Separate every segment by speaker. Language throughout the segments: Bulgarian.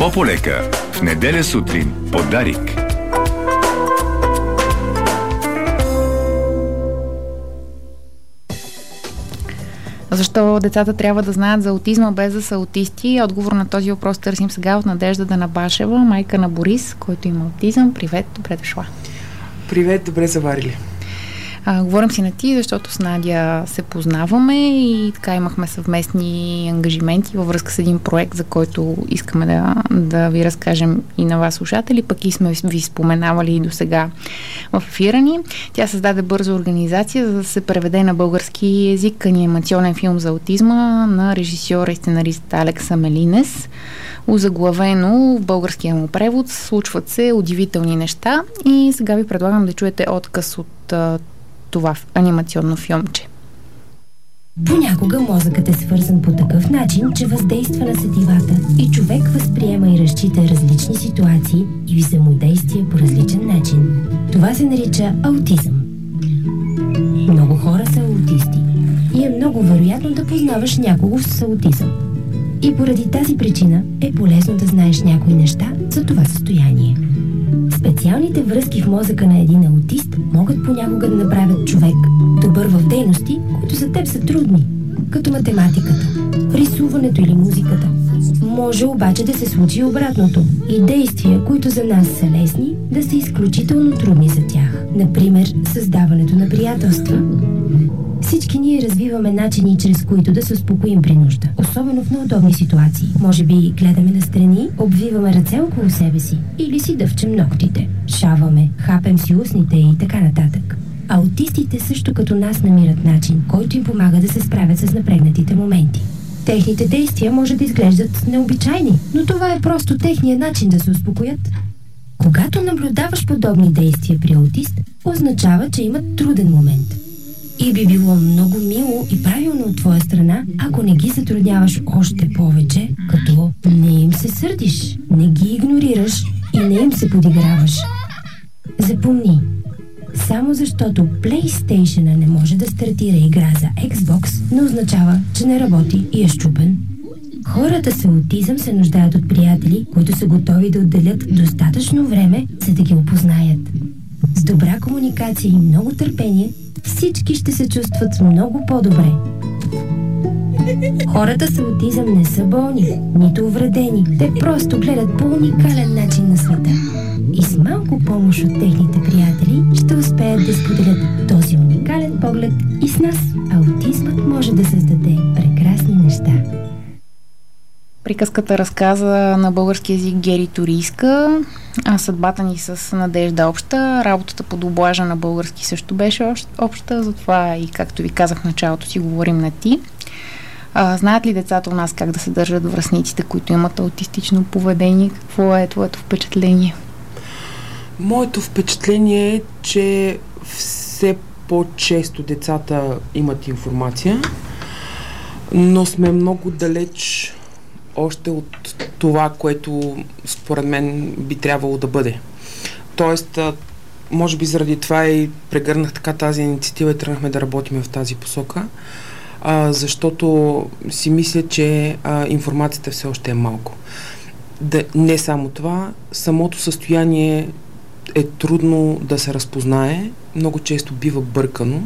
Speaker 1: Тополека в неделя сутрин под Дарик.
Speaker 2: Защо децата трябва да знаят за аутизма без да са аутисти? Отговор на този въпрос търсим сега от Надежда Данабашева, майка на Борис, който има аутизъм. Привет, добре дошла.
Speaker 3: Привет, добре заварили.
Speaker 2: Говорим си на ти, защото с Надя се познаваме и така имахме съвместни ангажименти във връзка с един проект, за който искаме да ви разкажем и на вас, слушатели, пък и сме ви споменавали и до сега в ефира ни. Тя създаде бърза организация, за да се преведе на български език анимационен филм за аутизма на режисьора и сценарист Алекса Мелинес. Озаглавено в българския му превод случват се удивителни неща и сега ви предлагам да чуете отказ от това анимационно филмче.
Speaker 4: Понякога мозъкът е свързан по такъв начин, че въздейства на сетивата и човек възприема и разчита различни ситуации и взаимодействия по различен начин. Това се нарича аутизъм. Много хора са аутисти и е много вероятно да познаваш някого с аутизъм. И поради тази причина е полезно да знаеш някои неща за това състояние. Специалните връзки в мозъка на един аутист могат понякога да направят човек добър в дейности, които за теб са трудни, като математиката, рисуването или музиката. Може обаче да се случи обратното и действия, които за нас са лесни, да са изключително трудни за тях. Например, създаването на приятелства. Всички ние развиваме начини, чрез които да се успокоим при нужда, особено в неудобни ситуации. Може би гледаме настрани, обвиваме ръце около себе си или си дъвчем ногтите, шаваме, хапем си устните и така нататък. Аутистите също като нас намират начин, който им помага да се справят с напрегнатите моменти. Техните действия може да изглеждат необичайни, но това е просто техния начин да се успокоят. Когато наблюдаваш подобни действия при аутист, означава, че имат труден момент. И би било много мило и правилно от твоя страна, ако не ги затрудняваш още повече, като не им се сърдиш, не ги игнорираш и не им се подиграваш. Запомни, само защото PlayStation не може да стартира игра за Xbox, не означава, че не работи и е счупен. Хората с аутизъм се нуждаят от приятели, които са готови да отделят достатъчно време, за да ги опознаят. С добра комуникация и много търпение, всички ще се чувстват много по-добре. Хората с аутизъм не са болни, нито увредени. Те просто гледат по уникален начин на света. И с малко помощ от техните приятели ще успеят да споделят този уникален поглед и с нас. Аутизмът може да създаде прекрасни неща.
Speaker 2: Приказката разказа на български език Гери Турийска, а съдбата ни с Надежда обща. Работата по дублажа на български също беше обща, затова и както ви казах в началото си говорим на ти. Знаят ли децата у нас как да се държат връстниците, които имат аутистично поведение? Какво е твоето впечатление?
Speaker 3: Моето впечатление е, че все по-често децата имат информация, но сме много далеч още от това, което според мен би трябвало да бъде. Тоест, може би заради това и прегърнах така тази инициатива и тръгнахме да работим в тази посока, защото си мисля, че информацията все още е малко. Не само това, самото състояние е трудно да се разпознае, много често бива бъркано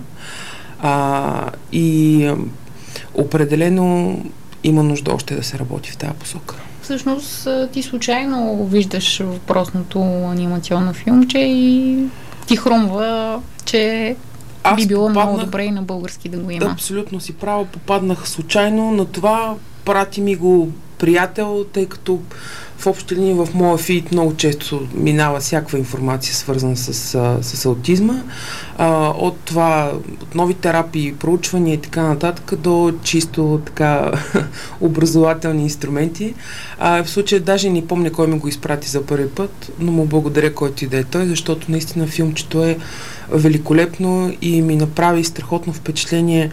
Speaker 3: и определено има нужда още да се работи в тази посока.
Speaker 2: Всъщност ти случайно виждаш въпросното анимационно филмче и ти хрумва, че би било много добре и на български да го има.
Speaker 3: Абсолютно си права, попаднах случайно, но това прати ми го приятел, тъй като в общи линии в моя фид много често минава всякаква информация, свързана с аутизма. От това, от нови терапии, проучвания и така нататък, до чисто така образователни инструменти. В случая даже не помня кой ми го изпрати за първи път, но му благодаря който и да е той, защото наистина филмчето е великолепно и ми направи страхотно впечатление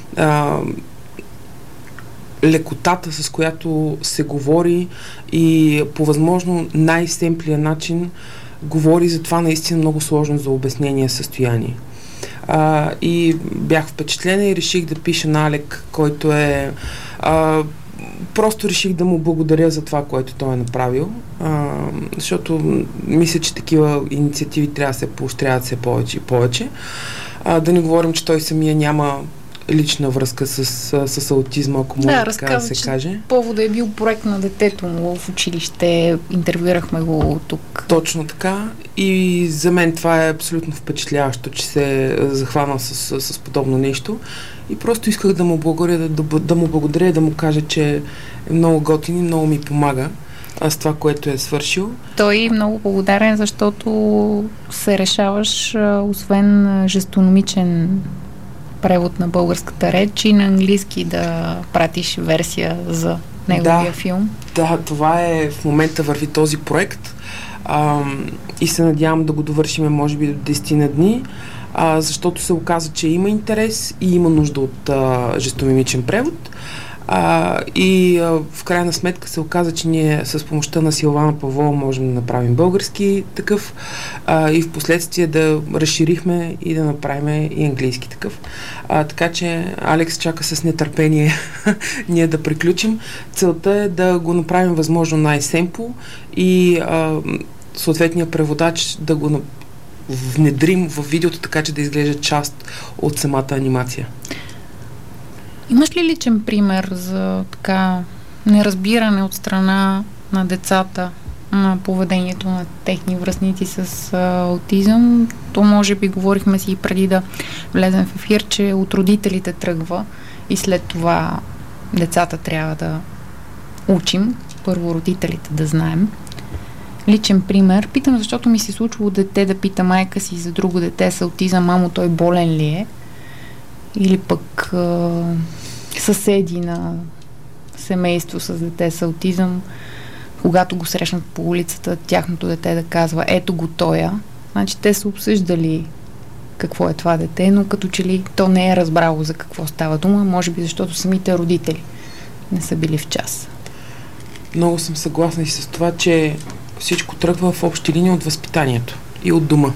Speaker 3: лекотата, с която се говори и по възможно най-семплия начин говори за това наистина много сложно за обяснение състояние. И бях впечатлена и реших да пиша на Алек, който е просто реших да му благодаря за това, което той е направил, защото мисля, че такива инициативи трябва да се поощряват все повече и повече. Да не говорим, че той самия няма лична връзка с аутизма, ако може така да се каже.
Speaker 2: Повода е бил проект на детето му в училище, интервюирахме го тук.
Speaker 3: Точно така, и за мен това е абсолютно впечатляващо, че се захвана с подобно нещо, и просто исках да му благодаря, да му кажа, че е много готин и много ми помага с това, което е свършил.
Speaker 2: Той е много благодарен, защото се решаваш, освен жестономичен превод на българската реч, и на английски да пратиш версия за неговия филм.
Speaker 3: Да, това е, в момента върви този проект, и се надявам да го довършим може би до 10 на дни, защото се оказа, че има интерес и има нужда от жестомимичен превод. В крайна сметка се оказа, че ние с помощта на Силвана Павлова можем да направим български такъв, и в последствие да разширихме и да направим и английски такъв. Така че Алекс чака с нетърпение ние да приключим. Целта е да го направим възможно най-семпо и съответния преводач да го внедрим в видеото, така че да изглежда част от самата анимация.
Speaker 2: Имаш ли личен пример за така неразбиране от страна на децата на поведението на техни връстници с аутизъм? То може би говорихме си и преди да влезем в ефир, че от родителите тръгва и след това децата трябва да учим. Първо родителите да знаем. Личен пример. Питам, защото ми се случвало дете да пита майка си за друго дете с аутизъм: мамо, той болен ли е? Или пък съседи на семейство с дете с аутизъм, когато го срещнат по улицата, тяхното дете да казва: ето го тоя. Значи те са обсъждали какво е това дете, но като че ли то не е разбрало за какво става дума, може би защото самите родители не са били в час.
Speaker 3: Много съм съгласна и с това, че всичко тръгва в общи линии от възпитанието и от дома.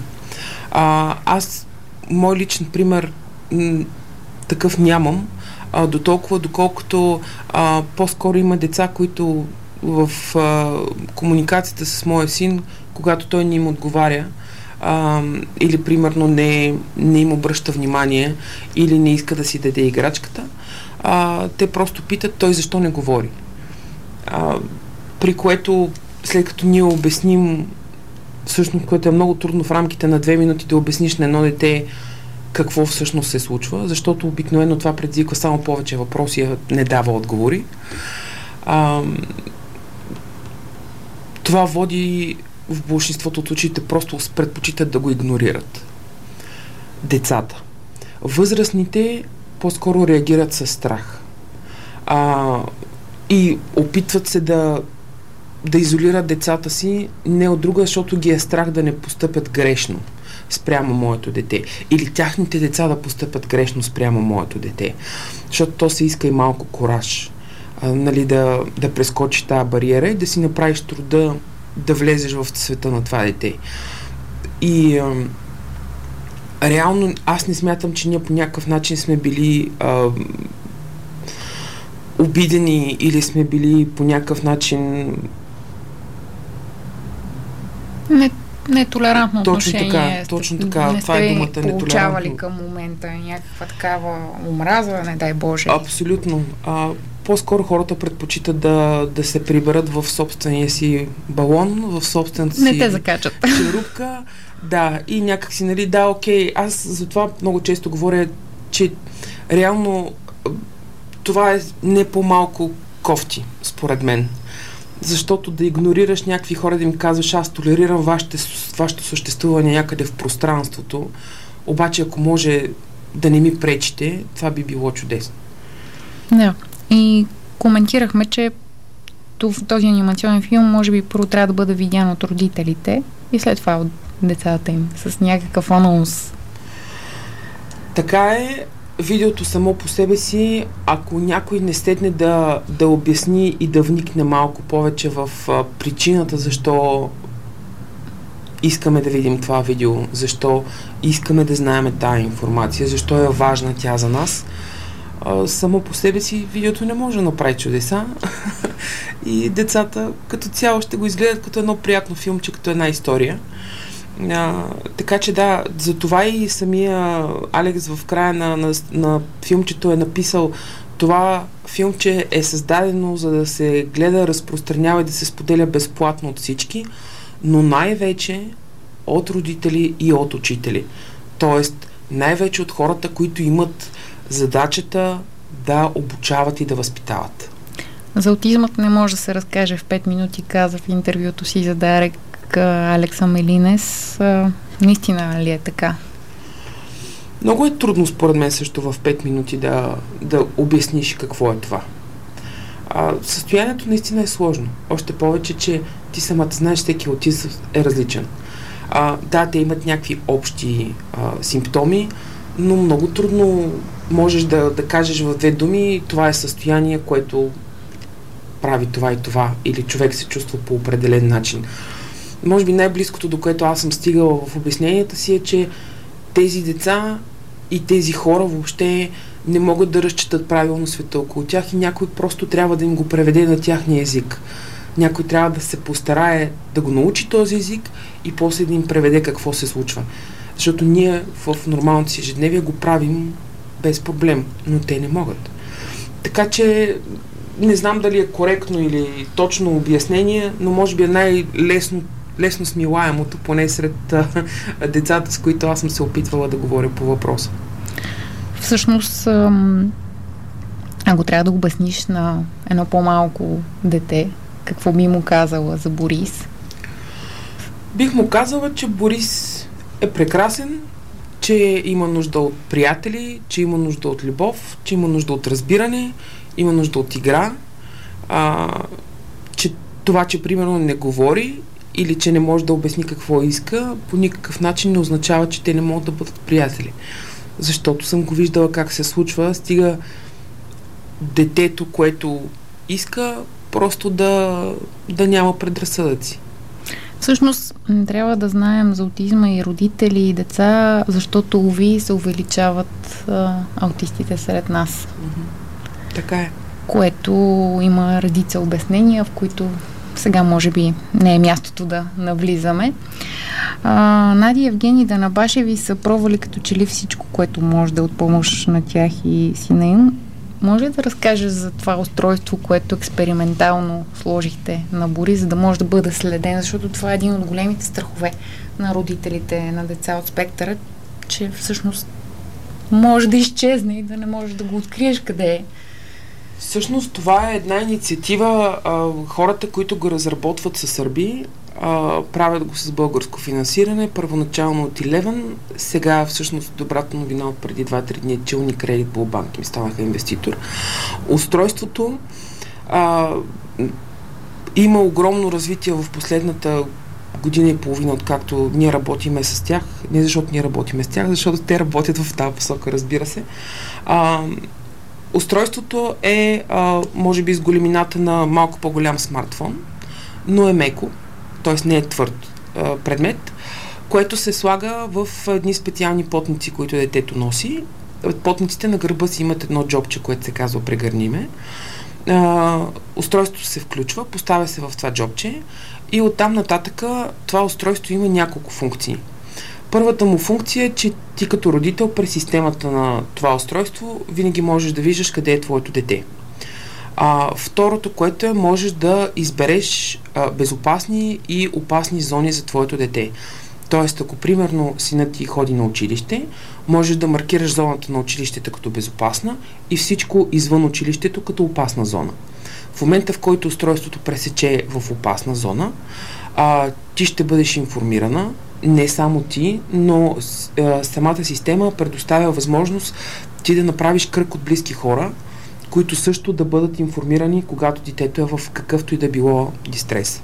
Speaker 3: Мой личен пример такъв нямам, до толкова, доколкото по-скоро има деца, които в комуникацията с моя син, когато той не им отговаря, или примерно не им обръща внимание, или не иска да си даде играчката, те просто питат той защо не говори. При което, след като ние обясним, всъщност, което е много трудно в рамките на 2 минути да обясниш на едно дете какво всъщност се случва, защото обикновено това предизвиква само повече въпроси, не дава отговори. Това води в большинството от случаите просто предпочитат да го игнорират. Децата. Възрастните по-скоро реагират със страх. И опитват се да изолират децата си, не от друга, защото ги е страх да не постъпят грешно спрямо моето дете. Или тяхните деца да постъпят грешно спрямо моето дете. Защото то се иска и малко кураж. Да прескочиш тази бариера и да си направиш труда да влезеш в света на това дете. И реално аз не смятам, че ние по някакъв начин сме били обидени или сме били по някакъв начин
Speaker 2: нетолерантно отношение.
Speaker 3: Точно така.
Speaker 2: Не
Speaker 3: това е думата,
Speaker 2: нетолерантно. Получавали към момента някаква такава омраза, не дай Боже.
Speaker 3: Абсолютно. По-скоро хората предпочитат да се приберат в собствения си балон, в собствената си...
Speaker 2: Не те закачат.
Speaker 3: Черупка. Да, и някак си, окей. Аз затова много често говоря, че реално това е не по-малко кофти, според мен. Защото да игнорираш някакви хора, да им казваш: аз толерирам вашето съществуване някъде в пространството, обаче ако може да не ми пречите, това би било чудесно.
Speaker 2: Да. И коментирахме, че този анимационен филм може би първо трябва да бъде видян от родителите и след това от децата им, с някакъв анонс.
Speaker 3: Така е. Видеото само по себе си, ако някой не стетне да обясни и да вникне малко повече в причината защо искаме да видим това видео, защо искаме да знаем тая информация, защо е важна тя за нас, Само по себе си видеото не може да направи чудеса и децата като цяло ще го изгледат като едно приятно филмче, като една история. Така че да, затова и самия Алекс в края на филмчето е написал: това филмче е създадено за да се гледа, разпространява и да се споделя безплатно от всички, но най-вече от родители и от учители. Тоест, най-вече от хората, които имат задачата да обучават и да възпитават.
Speaker 2: За аутизмът не може да се разкаже в 5 минути, каза в интервюто си за Дарик Алекс Амелинес. Наистина ли е така?
Speaker 3: Много е трудно според мен също в 5 минути да обясниш какво е това. Състоянието наистина е сложно. Още повече, че ти самата знаеш, всеки аутизъм е различен. Да, те имат някакви общи симптоми, но много трудно можеш да кажеш в 2 думи: това е състояние, което прави това и това, или човек се чувства по определен начин. Може би най-близкото, до което аз съм стигала в обясненията си, е, че тези деца и тези хора въобще не могат да разчитат правилно света около тях и някой просто трябва да им го преведе на тяхния език. Някой трябва да се постарае да го научи този език и после да им преведе какво се случва. Защото ние в нормалното си ежедневие го правим без проблем, но те не могат. Така че не знам дали е коректно или точно обяснение, но може би е лесно смилаемото, поне сред децата, с които аз съм се опитвала да говоря по въпроса.
Speaker 2: Всъщност, ако трябва да го обясниш на едно по-малко дете, какво би му казала за Борис?
Speaker 3: Бих му казала, че Борис е прекрасен, че има нужда от приятели, че има нужда от любов, че има нужда от разбиране, има нужда от игра, че това, че примерно не говори или че не може да обясни какво иска, по никакъв начин не означава, че те не могат да бъдат приятели. Защото съм го виждала как се случва, стига детето, което иска, просто да няма предразсъдъци.
Speaker 2: Всъщност, трябва да знаем за аутизма и родители, и деца, защото се увеличават аутистите сред нас.
Speaker 3: Така е.
Speaker 2: Което има редица обяснения, в които сега може би не е мястото да навлизаме. Нади и Евгений Данабашеви са пробвали като че ли всичко, което може да е от помощ на тях и сина им. Може да разкажеш за това устройство, което експериментално сложихте на Борис, за да може да бъде следен, защото това е един от големите страхове на родителите на деца от спектъра, че всъщност може да изчезне и да не можеш да го откриеш къде е.
Speaker 3: Всъщност това е една инициатива. Хората, които го разработват, са сърби. Правят го с българско финансиране, първоначално от Eleven. Сега всъщност добрата новина от преди 2-3 дни е, че Unicredit Bank им станаха инвеститор. Устройството има огромно развитие в последната година и половина, откакто ние работиме с тях. Не защото ние работиме с тях, защото те работят в тази посока, разбира се. Устройството е, може би, с големината на малко по-голям смартфон, но е меко, т.е. не е твърд предмет, което се слага в едни специални потници, които детето носи. Потниците на гърба си имат едно джобче, което се казва прегърниме. Устройството се включва, поставя се в това джобче и оттам нататъка това устройство има няколко функции. Първата му функция е, че ти като родител през системата на това устройство винаги можеш да виждаш къде е твоето дете. Второто, което е, можеш да избереш безопасни и опасни зони за твоето дете. Тоест, ако примерно синът ти ходи на училище, можеш да маркираш зоната на училището като безопасна и всичко извън училището като опасна зона. В момента, в който устройството пресече в опасна зона, ти ще бъдеш информирана, не само ти, но самата система предоставя възможност ти да направиш кръг от близки хора, които също да бъдат информирани, когато детето е в какъвто и да било дистрес.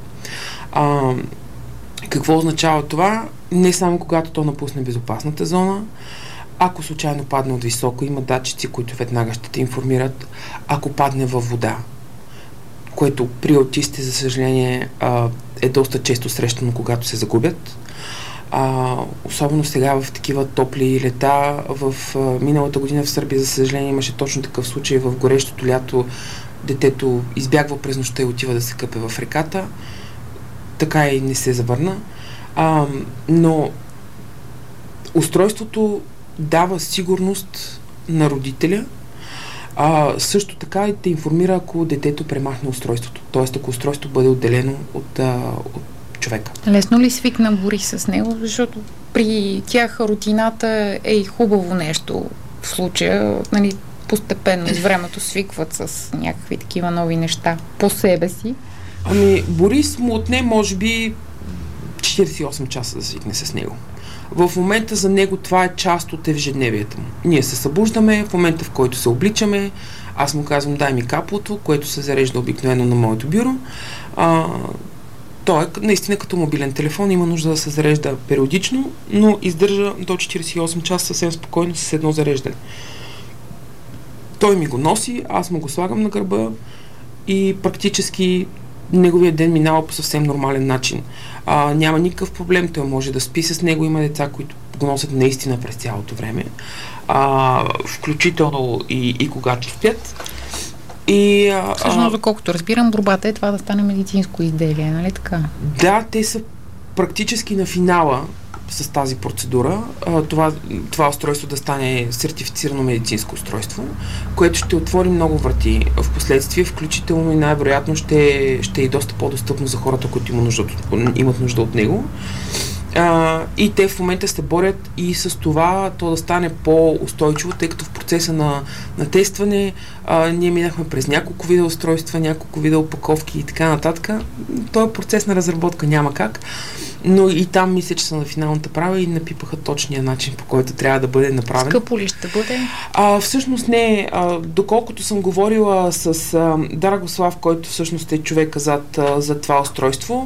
Speaker 3: Какво означава това? Не само когато то напусне безопасната зона, ако случайно падне от високо, има датчици, които веднага ще те информират, ако падне във вода, което при аутистите, за съжаление, е доста често срещано, когато се загубят. Особено сега в такива топли лета. Миналата година в Сърбия, за съжаление, имаше точно такъв случай. В горещото лято детето избягва през нощта и отива да се къпе в реката. Така и не се завърна. Но устройството дава сигурност на родителя. Също така и те информира, ако детето премахне устройството. Тоест, ако устройството бъде отделено от човека.
Speaker 2: Лесно ли свикна Борис с него? Защото при тях рутината е и хубаво нещо в случая. Нали, постепенно с времето свикват с някакви такива нови неща по себе си.
Speaker 3: Борис му отне може би 48 часа да свикне с него. В момента за него това е част от ежедневието му. Ние се събуждаме, в момента в който се обличаме, аз му казвам, дай ми каплото, което се зарежда обикновено на моето бюро. Той е наистина като мобилен телефон, има нужда да се зарежда периодично, но издържа до 48 часа съвсем спокойно с едно зареждане. Той ми го носи, аз му го слагам на гърба и практически неговия ден минава по съвсем нормален начин. Няма никакъв проблем, той може да спи с него, има деца, които го носят наистина през цялото време, включително и когато спят.
Speaker 2: Всъщност, доколкото разбирам, борбата е това да стане медицинско изделие, нали така?
Speaker 3: Да, те са практически на финала с тази процедура. Това устройство да стане сертифицирано медицинско устройство, което ще отвори много врати в последствие, включително и най-вероятно ще е доста по-достъпно за хората, които имат нужда от него. И те в момента се борят и с това то да стане по-устойчиво, тъй като в процеса на тестване ние минахме през няколко вида устройства, няколко вида опаковки и така нататък. Този процес на разработка няма как, но и там мисля, че са на финалната права и напипаха точния начин, по който трябва да бъде направен.
Speaker 2: Скъпо ли ще бъде?
Speaker 3: Всъщност не. Доколкото съм говорила с Драгослав, който всъщност е човека зад това устройство,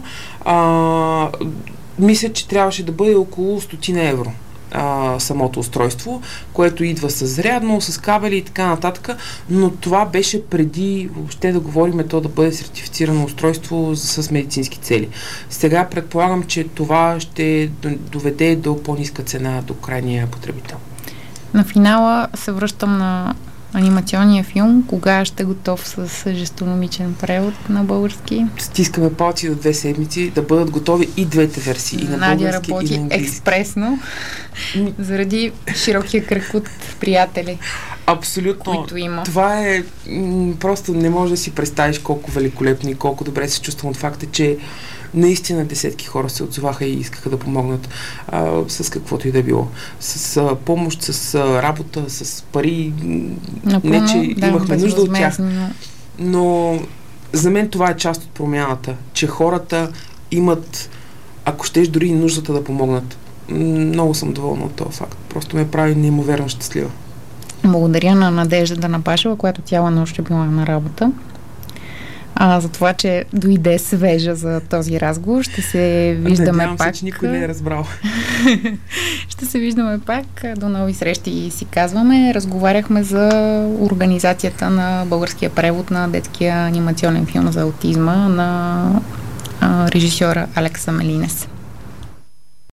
Speaker 3: мисля, че трябваше да бъде около 100 евро самото устройство, което идва с зарядно, с кабели и така нататък, но това беше преди въобще да говорим то да бъде сертифицирано устройство с медицински цели. Сега предполагам, че това ще доведе до по-ниска цена до крайния потребител.
Speaker 2: На финала се връщам на анимационния филм. Кога ще е готов с жестономичен превод на български?
Speaker 3: Стискаме палци до 2 седмици да бъдат готови и двете версии. И на
Speaker 2: Надя
Speaker 3: български,
Speaker 2: работи
Speaker 3: и на английски.
Speaker 2: Експресно заради широкия кръг от приятели.
Speaker 3: Абсолютно.
Speaker 2: Които има.
Speaker 3: Това е просто не можеш да си представиш колко великолепно и колко добре се чувствам от факта, че наистина десетки хора се отзоваха и искаха да помогнат с каквото и да било. С помощ, с работа, с пари.
Speaker 2: Напълно,
Speaker 3: не, че имахме нужда от тях. Но за мен това е част от промяната. Че хората имат, ако щеш, дори и нуждата да помогнат. Много съм доволна от този факт. Просто ме прави неимоверно щастлива.
Speaker 2: Благодаря на Надежда Данапашева, която цяла нощ е била на работа. За това, че дойде свежа за този разговор. Ще се виждаме
Speaker 3: Надявам
Speaker 2: пак.
Speaker 3: се, че никой не е разбрал.
Speaker 2: Ще се виждаме пак. До нови срещи си казваме. Разговаряхме за организацията на българския превод на детския анимационен филм за аутизма на режисьора Алекса Мелинес.